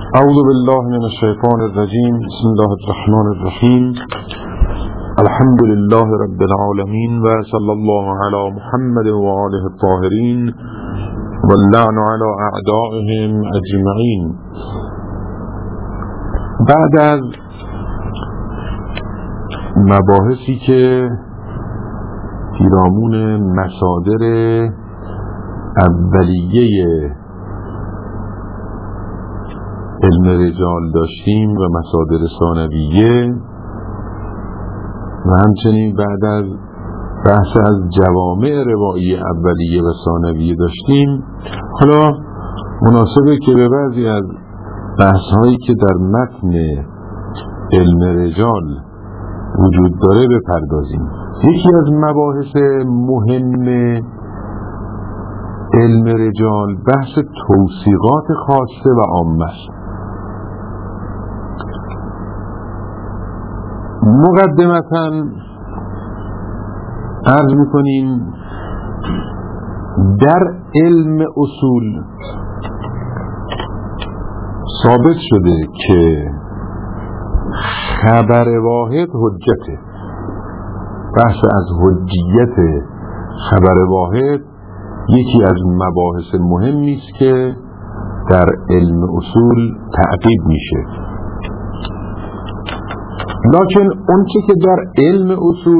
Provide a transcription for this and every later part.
اعوذ بالله من الشیطان الرجیم. بسم الله الرحمن الرحیم. الحمد لله رب العالمین و صلی الله علی محمد و آله الطاهرین و اللعن علی اعدائهم اجمعین. بعد از مباحثی که پیرامون مصادر اولیه علم رجال داشتیم و مصادر ثانویه و همچنین بعد از بحث از جوامع روایی اولیه و ثانویه داشتیم، حالا مناسبه که به بعضی از بحث‌هایی که در متن علم رجال وجود داره بپردازیم. یکی از مباحث مهم علم رجال بحث توثیقات خاصه و عامه است. مقدمتاً عرض می‌کنیم در علم اصول ثابت شده که خبر واحد حجته. بحث از حجیت خبر واحد یکی از مباحث مهمی است که در علم اصول تعقیب میشه. لکن اون چه که در علم اصول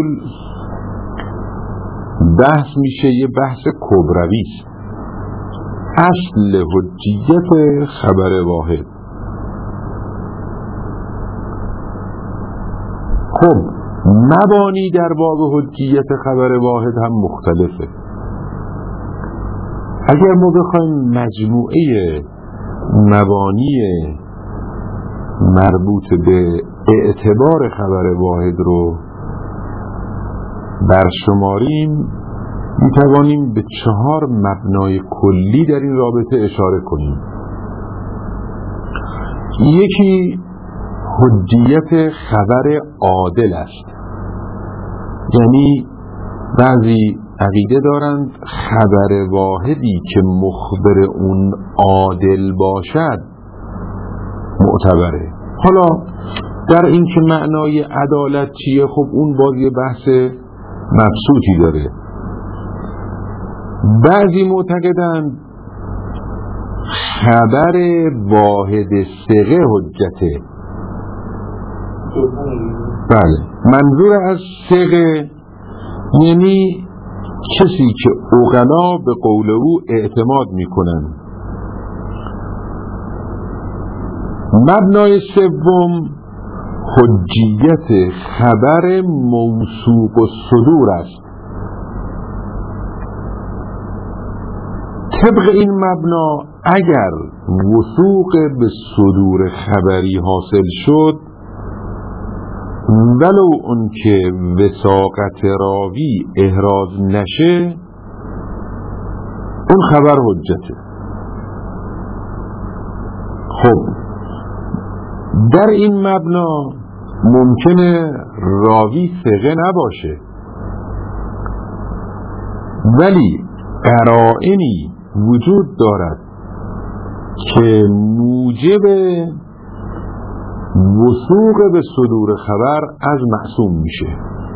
بحث میشه یه بحث کبروی است. اصل حجیت خبر واحد. خب مبانی در باب حجیت خبر واحد هم مختلفه. اگر ما بخوایم مجموعه مبانی مربوط به اعتبار خبر واحد رو برشماریم، میتوانیم به 4 مبنای کلی در این رابطه اشاره کنیم. یکی حجیت خبر عادل است، یعنی بعضی عقیده دارند خبر واحدی که مخبر اون عادل باشد معتبره. حالا در این که معنای عدالت چیه، خب اون باز یه بحث مبسوطی داره. بعضی معتقدند خبر واحد ثقه حجته. بله، منظور از ثقه یعنی کسی که عقلا به قول او اعتماد میکنن. مبنای سوم حجیت خبر موثوق الصدور است. طبق این مبنا اگر وثوق به صدور خبری حاصل شد، ولو اون که وثاقت راوی احراز نشه، اون خبر حجته. خب در این مبنا ممکنه راوی ثقه نباشه، ولی قرائنی وجود دارد که موجب وثوق به صدور خبر از معصوم میشه.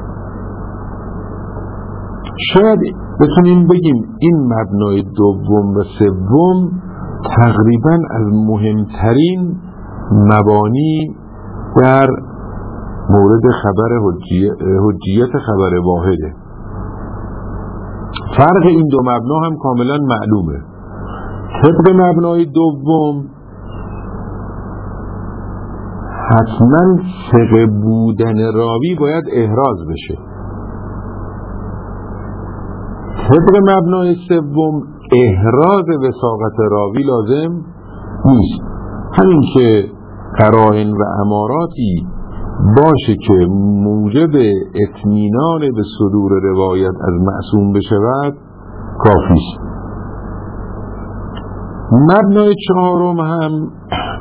شاید بتونیم بگیم این مبنای دوم و سوم تقریباً از مهمترین مبانی در مورد خبر حجیت خبر واحده. فرق این دو مبنا هم کاملا معلومه. طبق مبنای دوم حتما ثقه بودن راوی باید احراز بشه. طبق مبنای سوم احراز وثاقت راوی لازم نیست. همین که قرائن و اماراتی باشه که موجب اطمینان به صدور روایت از معصوم بشود کافی است. مبنای چهارم هم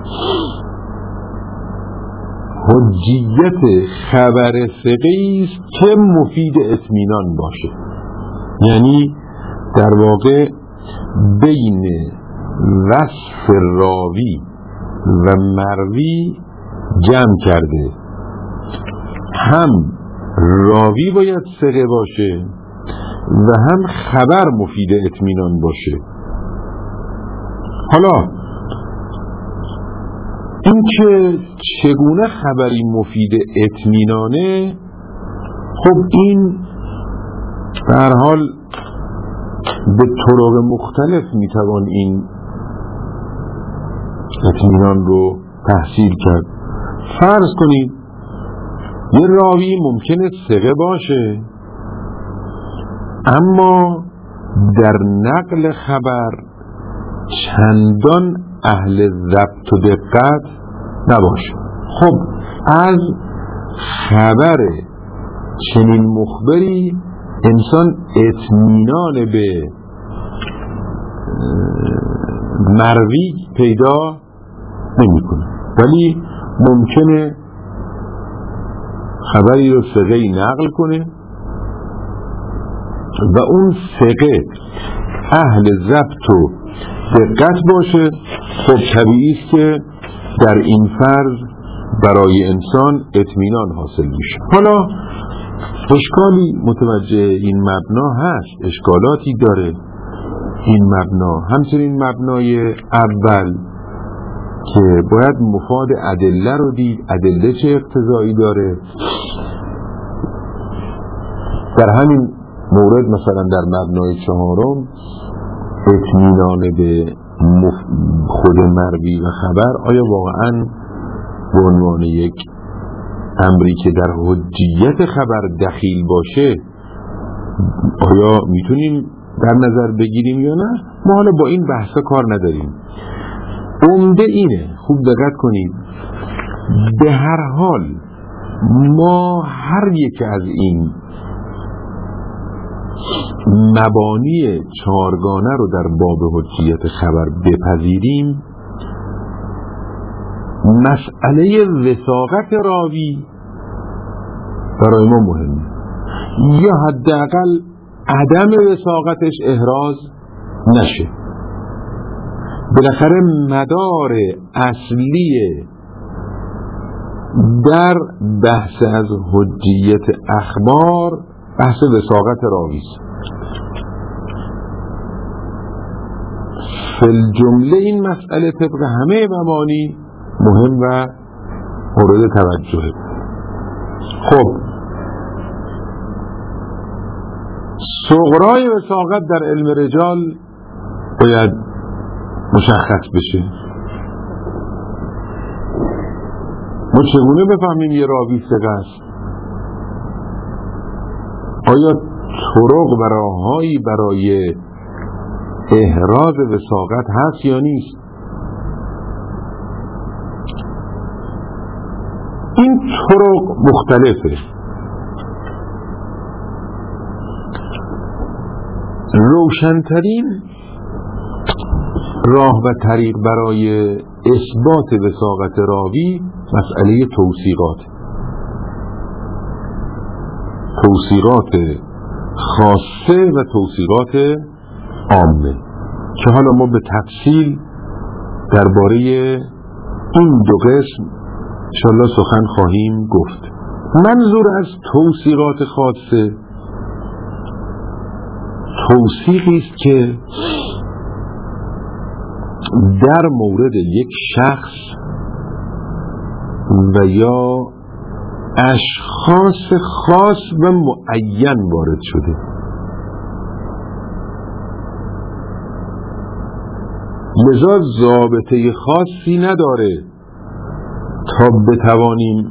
حجیت خبر ثقه‌ای است که مفید اطمینان باشه. یعنی در واقع بین وصف راوی و مروی جمع کرده. هم راوی باید ثقه باشه و هم خبر مفید اطمینان باشه. حالا این که چگونه خبری مفید اطمینانه، خب این به هر حال به طرق مختلف میتوان این اطمینان رو تحصیل کرد. فرض کنید یه راوی ممکنه ثقه باشه اما در نقل خبر چندان اهل ضبط و دقت نباشه. خب از خبر چنین مخبری انسان اطمینان به مروی پیدا نمی‌کنه، ولی ممکنه خبری رو ثقه‌ای نقل کنه و اون ثقه اهل ضبط و دقت باشه. خب طبیعی است که در این فرض برای انسان اطمینان حاصل میشه. حالا اشکالی متوجه این مبنا هست، اشکالاتی داره این مبنا، همچنین مبنای اول که باید مفاد ادله رو دید، ادله چه اقتضایی داره. در همین مورد مثلا در مبنای چهارم اطمینان به خود مروی و خبر آیا واقعا به عنوان یک امری که در حجیت خبر دخیل باشه آیا میتونیم در نظر بگیریم یا نه؟ ما حالا با این بحثا کار نداریم. عمده اینه، خوب دقت کنید، به هر حال ما هر یک از این مبانی چهارگانه رو در باب حجیت خبر بپذیریم، مسئله وثاقت راوی برای ما مهمه، یا حداقل عدم وثاقتش احراز نشه. بالاخره مدار اصلی در بحث از حجیت اخبار بحث وثاقت راوی است. فی الجمله این مسئله طبق همه مبانی مهم و مورد توجهه. خب صغرای وثاقت در علم رجال باید مشخص بشه. ما چگونه بفهمیم یه راوی ثقه است؟ آیا طرق و راههایی برای احراز وثاقت هست یا نیست؟ این طرق مختلفه. روشنترین راه و طریق برای اثبات وثاقت راوی مسئله توثیقات خاصه و توثیقات عامه که حالا ما به تفصیل درباره این دو قسم انشاءالله سخن خواهیم گفت. منظور از توثیقات خاصه توثیقی است که در مورد یک شخص و یا اشخاص خاص و معین وارد شده. لذا ضابطه خاصی نداره تا بتوانیم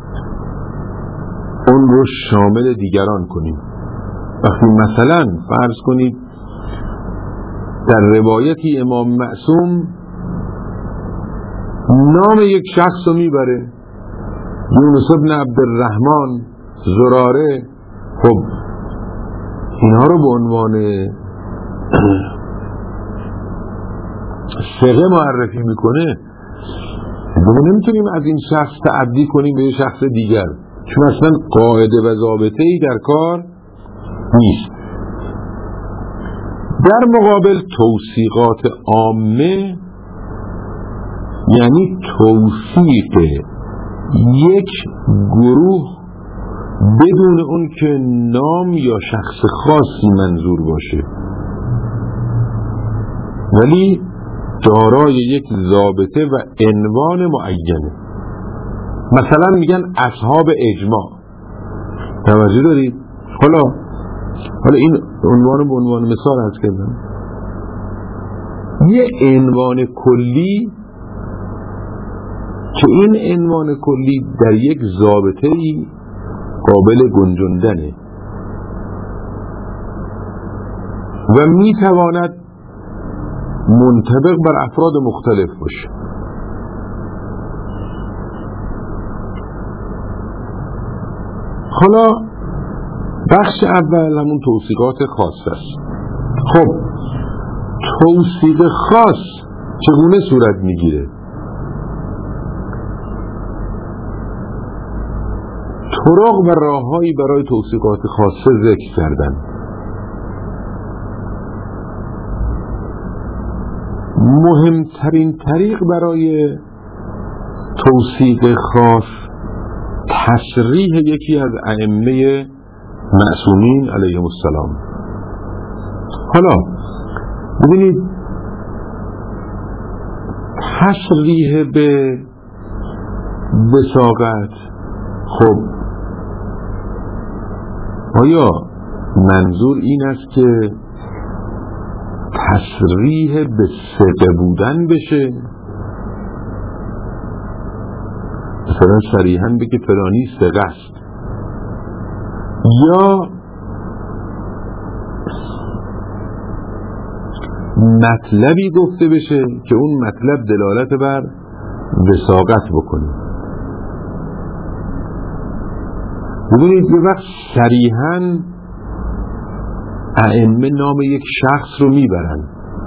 اون رو شامل دیگران کنیم. وقتی مثلا فرض کنید در روایتی امام معصوم نام یک شخص رو میبره، یونس بن عبدالرحمن، زراره، خب اینها رو به عنوان ثقه معرفی میکنه، ما نمیتونیم از این شخص تعدی کنیم به یک شخص دیگر چون اصلا قاعده و ضابطه‌ای در کار نیست. در مقابل توثیقات عامه یعنی توثیق یک گروه بدون اون که نام یا شخص خاصی منظور باشه، ولی دارای یک ضابطه و عنوان معینه. مثلا میگن اصحاب اجماع، توجه دارید؟ حالا این عنوان به عنوان مثال هست کردم، یه عنوان کلی که این عنوان کلی در یک ضابطه‌ای قابل گنجاندنه و میتواند منطبق بر افراد مختلف باشه. حالا بخش اول همون توصیقات خاص است. خب توصیق خاص چگونه صورت میگیره؟ طرق و راههایی برای توصیقات خاصه ذکر کردن. مهمترین طریق برای توصیق خاص تصریح یکی از ائمه معصومین علیهم السلام. حالا ببینید تصریح به وثاقت، خب آیا منظور این است که تصریح به ثقه بودن بشه؟ مثلا صریحاً بگه فلانی ثقه است، یا مطلبی گفته بشه که اون مطلب دلالت بر وثاقت بکنه؟ ببینید یه وقت صریحاً ائمه نام یک شخص رو میبرن،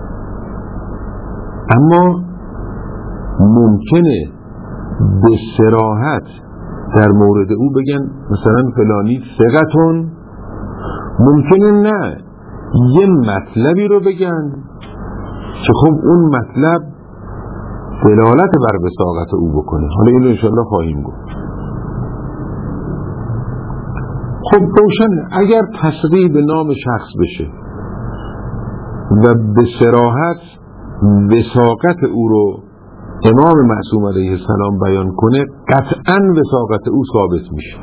اما ممکنه به صراحت در مورد او بگن مثلا فلانی ثقتون، ممکنه نه یه مطلبی رو بگن که خب اون مطلب دلالت بر وثاقت او بکنه. حالا اینو انشاءالله خواهیم گفت. خب روشن اگر تصریح به نام شخص بشه و به صراحت وثاقت او رو امام معصوم علیه السلام بیان کنه، قطعاً وثاقت او ثابت میشه.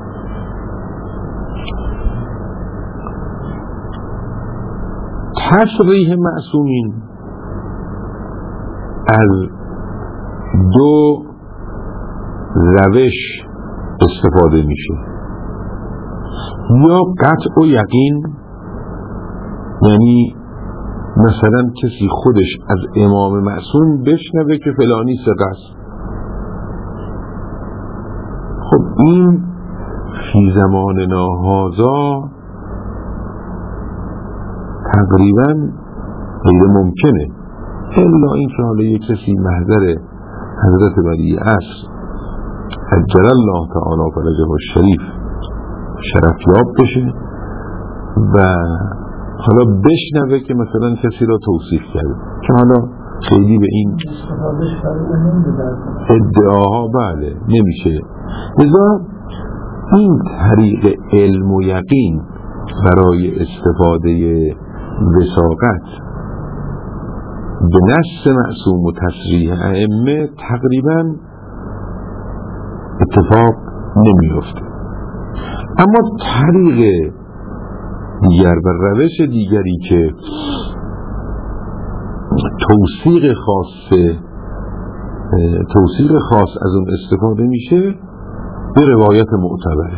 تصریح معصومین از دو روش استفاده میشه، یا قطع و یقین، یعنی مثلا کسی خودش از امام معصوم بشنوه که فلانی ثقه است. خب این فی زماننا هذا تقریبا غیر ممکنه، الا این که حالا یک کسی محضر حضرت ولی عصر عجل الله تعالی فرجه الشریف شرفیاب بشه و حالا بشنوه که مثلا کسی را توصیف کرده، که حالا خیلی به این ادعاها بله نمیشه. لذا این طریق علم و یقین برای استفاده وثاقت به نص معصوم و تصریح ائمه تقریبا اتفاق نمیفته. اما طریق دیگر و روش دیگری که توصیق خاص از اون استفاده میشه به روایت معتبره.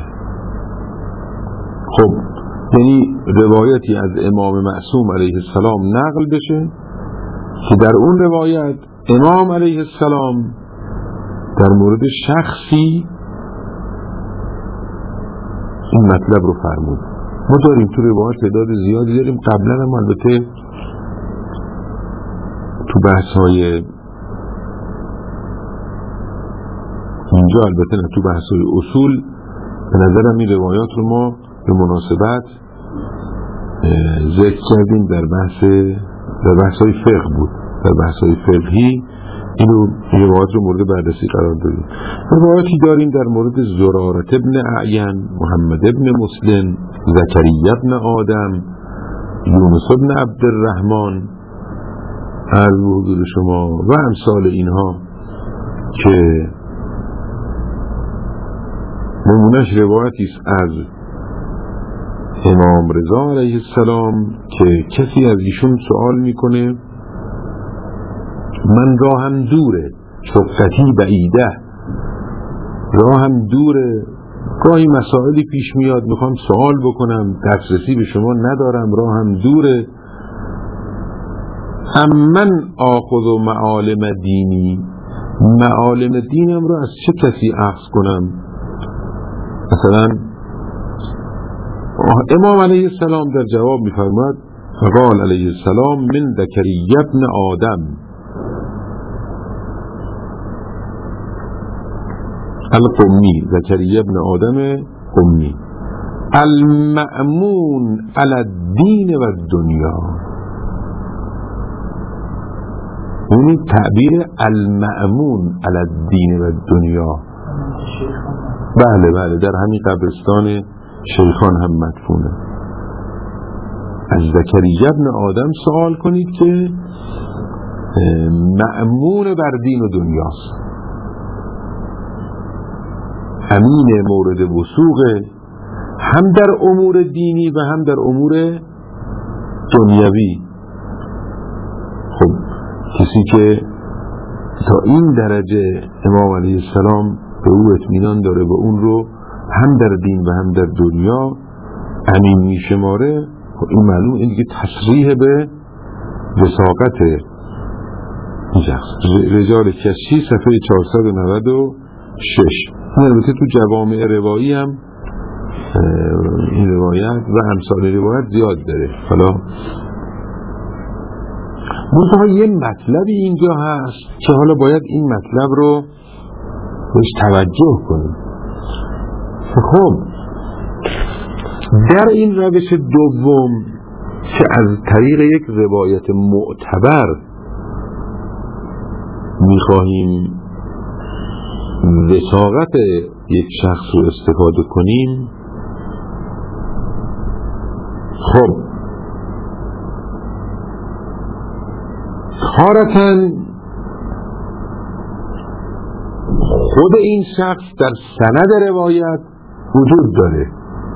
خب یعنی روایتی از امام معصوم علیه السلام نقل بشه که در اون روایت امام علیه السلام در مورد شخصی این مطلب رو فرمود. ما داریم تو روایت تعداد زیادی داریم، قبلا هم البته تو بحث‌های اینجا البته نه تو بحث‌های اصول به نظرم این روایات رو ما به مناسبت ذکر کردیم. در بحث‌های فقه بود، در بحث‌های فقهی اینو روایت رو مورد بررسی قرار دادیم. روایتی داریم در مورد زرارة ابن اعین، محمد ابن مسلم، زکریا ابن آدم، یونس ابن عبدالرحمن عرض به حضور شما و امثال اینها که نمونش روایتی است از امام رضا علیه السلام که کسی از ایشون سوال میکنه من راهم دوره، شقتی بعیده، راهم دوره، گاهی مسائلی پیش میاد میخوام سوال بکنم، دسترسی به شما ندارم، راهم دوره، من آخذ و معالم دینی، معالم دینم رو از چه کسی اخذ کنم؟ مثلا امام علیه السلام در جواب میفرماد قال علیه السلام من زکریا ابن آدم القمی، زکریا ابن آدم قمی، المأمون علی الدین و الدنیا. این تعبیر المأمون علی الدین و الدنیا، بله بله، در همین قبرستان شیخان هم مدفونه. از زکریا ابن آدم سوال کنید که مأمون بر دین و دنیاست، امین مورد وثوق هم در امور دینی و هم در امور دنیوی. خب کسی که تا این درجه امام علیه السلام به او اطمینان داره و اون رو هم در دین و هم در دنیا امین میشماره، خب این معلوم این دیگه تصریح به وثاقت این شخص. رجال کشی صفحه 496. البته تو جوامع روایی هم این روایت و امثال روایت زیاد داره. حالا منتها یه مطلبی اینجا هست که حالا باید این مطلب رو بهش توجه کنیم. خب در این روش دوم که از طریق یک روایت معتبر میخواهیم وثاقت یک شخص رو استفاده کنیم، خب خارتاً خود این شخص در سند روایت وجود داره.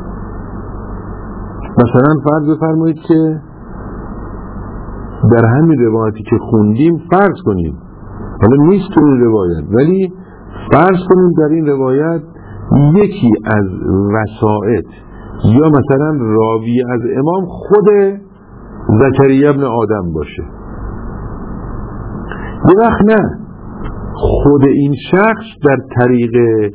مثلا فرض بفرمایید که در همین روایتی که خوندیم، فرض کنیم حالا نیست تو این روایت، ولی فرض کنیم در این روایت یکی از وسائط یا مثلا راوی از امام خود زکریا ابن آدم باشه، یه وقت نه خود این شخص در طریق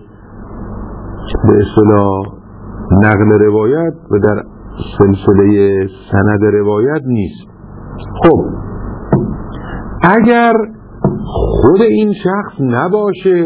به اصطلاح نقل روایت و در سلسله سند روایت نیست. خب اگر خود این شخص نباشه،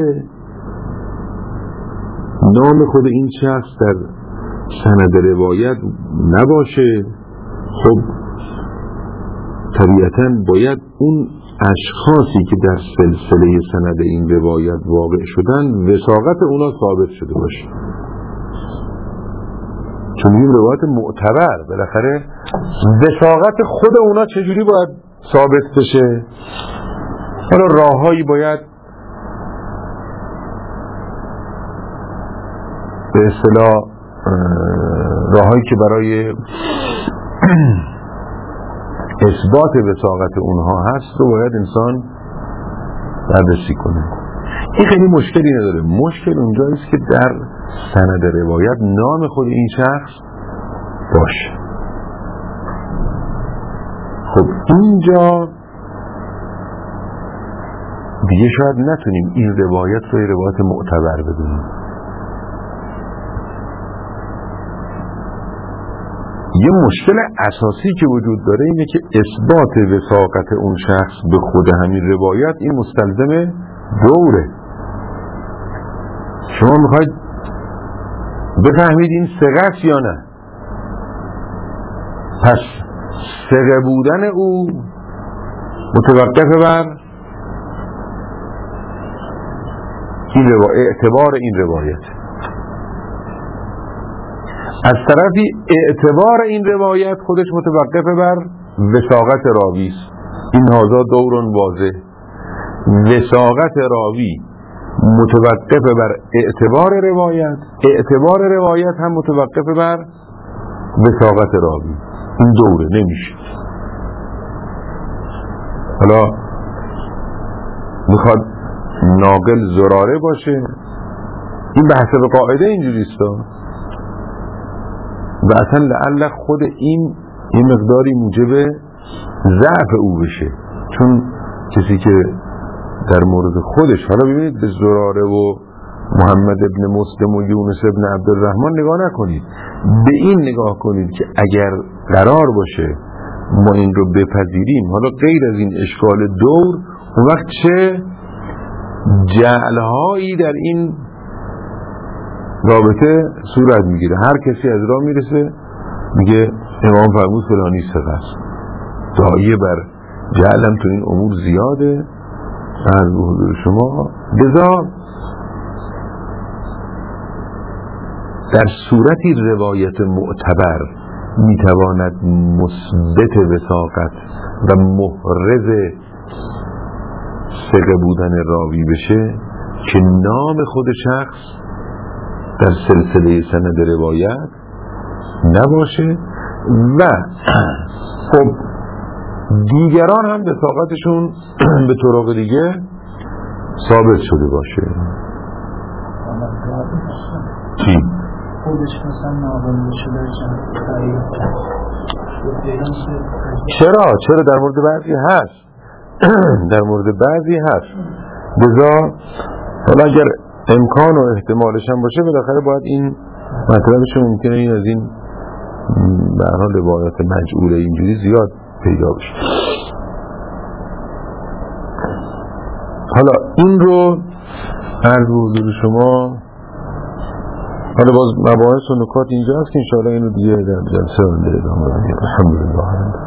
نام خود این شخص در سند روایت نباشه، خب طبیعتاً باید اون اشخاصی که در سلسله سند این روایت واقع شدن وثاقت اونا ثابت شده باشه، چون این روایت معتبر بالاخره وثاقت خود اونا چجوری باید ثابت بشه؟ حالا راههایی باید به اصطلاح راههایی که برای اثبات وثاقت اونها هست رو باید انسان بررسی کنه. این خیلی مشکلی نداره. مشکل اونجاییست که در سند روایت نام خود این شخص باشه. خب اینجا دیگه شاید نتونیم این روایت رو روایت معتبر بدونیم. یه مشکل اساسی که وجود داره اینه که اثبات وثاقت اون شخص به خود همین روایت این مستلزم دوره. شما میخواید بفهمید این ثقه است یا نه، پس ثقه بودن او متوقف بر این اعتبار این روایت. از طرفی اعتبار این روایت خودش متوقف بر وثاقت راوی است. این هذا دور واضح. وثاقت راوی متوقف بر اعتبار روایت، اعتبار روایت هم متوقف بر وثاقت راوی. این دوره نمیشه. حالا میخواد ناقل زراره باشه، این به حسب قاعده اینجوریست و اصلا لعل خود این مقداری موجب ضعف او بشه، چون کسی که در مورد خودش، حالا ببینید به زراره و محمد ابن مسلم و یونس ابن عبدالرحمن نگاه نکنید، به این نگاه کنید که اگر قرار باشه ما این رو بپذیریم، حالا غیر از این اشکال دور، اون وقت چه جعلهایی در این رابطه صورت میگیره. هر کسی از راه میرسه میگه امام فرمود فلانی ثقه است، داعیه بر جعلم تو این امور زیاده. از حضور شما لذا در صورتی روایت معتبر میتواند مثبت وثاقت و محرز ثقه بودن راوی بشه که نام خود شخص در سلسله سند روایت نباشه و خب دیگران هم وثاقتشون به طرق دیگه ثابت شده باشه. چی؟ خودش مثلا نابنده شده چرا در مورد بعضی هست در مورد بعضی هست. لذا حالا اگر امکان و احتمالش هم باشه بالاخره باید این مطلبش ممکنه این از این به هر حال روایات مجعوله اینجوری زیاد پیدا بشه. حالا این رو عرض حضور شما، حالا باز مباحث و نکات اینجا هست که انشاءالله اینو دیگه در جلسه ادامه بدیم. الحمدلله.